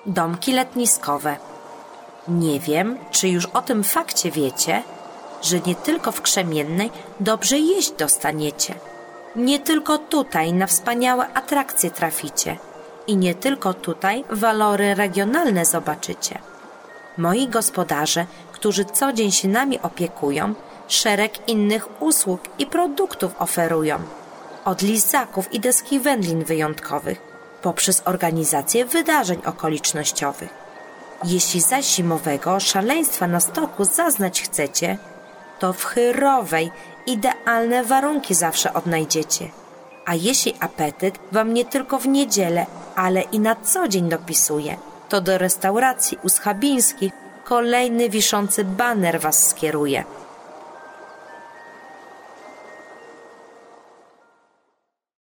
domki letniskowe. Nie wiem, czy już o tym fakcie wiecie, że nie tylko w Krzemiennej dobrze jeść dostaniecie. Nie tylko tutaj na wspaniałe atrakcje traficie i nie tylko tutaj walory regionalne zobaczycie. Moi gospodarze, którzy co dzień się nami opiekują, szereg innych usług i produktów oferują. Od lizaków i deski wędlin wyjątkowych, poprzez organizację wydarzeń okolicznościowych. Jeśli zaś zimowego szaleństwa na stoku zaznać chcecie, to w Chyrowej idealne warunki zawsze odnajdziecie. A jeśli apetyt wam nie tylko w niedzielę, ale i na co dzień dopisuje, to do restauracji u Schabińskich kolejny wiszący baner was skieruje.